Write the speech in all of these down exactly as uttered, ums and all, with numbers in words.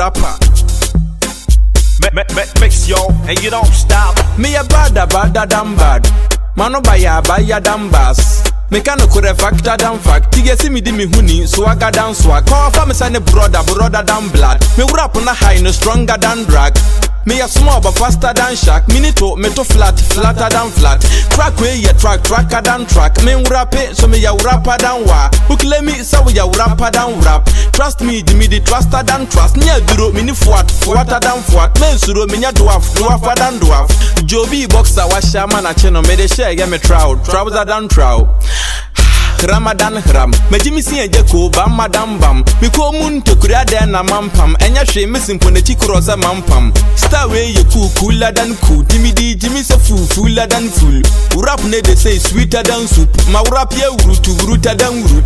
rapper. Mix yo, and you don't stop. Me a bada bada damn bad. Mano baya baya damn bass. Me kano kure factor damn fact. Tige si mi di mi huni, swagger damn swag. Call for me say brother, brother damn blood. Me rap on a high, no stronger than drag. Me a small but faster than shark. Me to me to flat, flatter than flat. Track way ya track, tracker than track. Me rap it, so me ya rapper than wa. Who claim me so we ya rapper than rap. Trust me, me the truster than trust. Me a duro, me ni fuat, fuatter than fuat. Me suro, me nya dwarf, dwarfer than dwarf. Joby boxer wa shaman a cheno. Me de share get me trout, trouser than trout. Ramadan ram, me jimi si enje ko bam madam bam. Me ko mun to kura den na mampam. Enya hwe me simpo na chikroza mampam. Star way ye cool cooler than cool. Timidi jimi se full fuller than full. Rap ne they say sweeter than soup. Ma rap ye root rooter than root.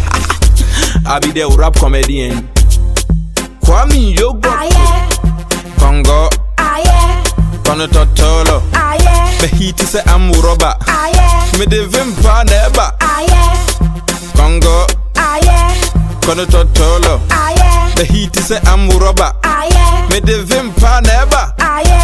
I be the rap comedian. Kwame Yogo. Congo. Kono totolo. Me hit say I'm rubber. Me de vimpa neba. Congo. Kono totolo. The heat say I'm rubber. Me de vimpa neba.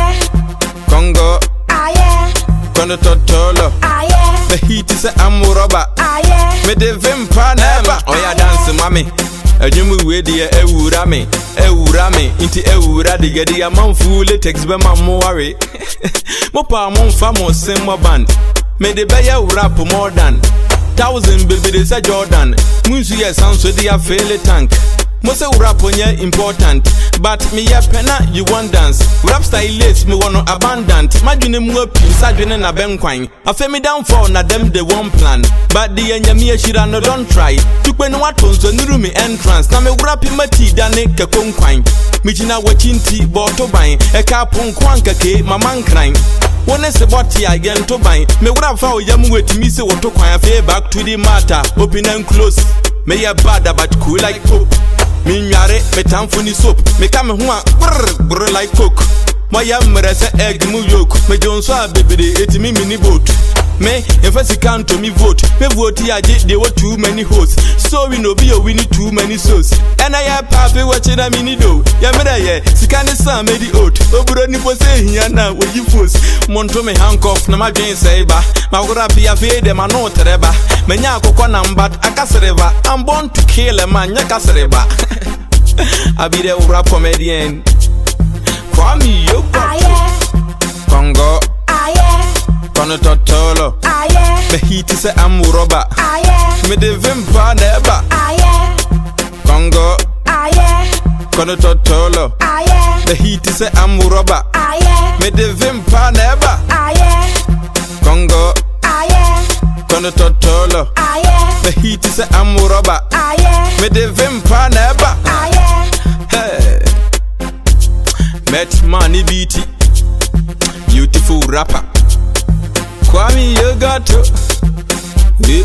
Congo. Kono totolo. The heat say I'm rubber. Me de vimpa neba. Oh ya dance mami. Ejumu we de e wura me. E wura me. Inti e wura de gedi a man full text be man mo worry. Mo pa mo fa mo sem mo band. Me de be ya rap more than thousand baby they say Jordan. Munsu ye sound so they a fail a tank. Mo say rap on ye important, but me ye pena you want dance. Rap stylist me want no abundant. Madwene mu api sadwene na benkwan. Afa me downfall na them they won't plan. But the enya me shira no don't try. Tukwe no watonso nuru me entrance. Na me rap mati dane ke konkwan. Me jina wachinti boto ban. E ka ponkwan kake mama nkran. Wone se boti again to buy. Me would have found yamu with me say what to quite back to the matter. Open and close. Me a bad but cool like Coke. Me nyare me time for ni soap. Me come hua brr brr like Coke. My yam say egg mu yoke. Me Jones a baby it me mini boat. Me if I can to me vote. Me vote ya there were too many hosts. So we no be a winning too many souls. And I have papi watching a mini do. Ya me ye sikane sa me di oat. Obro ni po say here now when you force. Monto me handcuff na ma dwen say ba. Ma wura be afraid dem no treba. Me nya akokọ na mbat akasreba. I'm born to kill a man nya kasreba. I be the rap comedian. Kwame Yogo. Congo. Kono totolo. Me hit say I'm rubber. Me de vimpa neba. Congo. Kono totolo. The heat say I'm rubber. Me de vimpa neba. Congo. Kono totolo. The heat say I'm rubber. Me de vimpa neba. Hey. Met money beat. Beautiful rapper. Kwame Yogo. Yeah.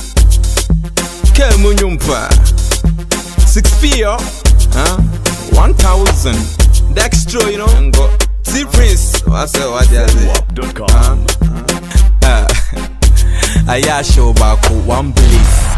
Kemunyumpa. Six P O. Huh? One thousand. Dextro, you know. And go. See Prince. What's that? What is it? Uh, uh, uh, I show back one place.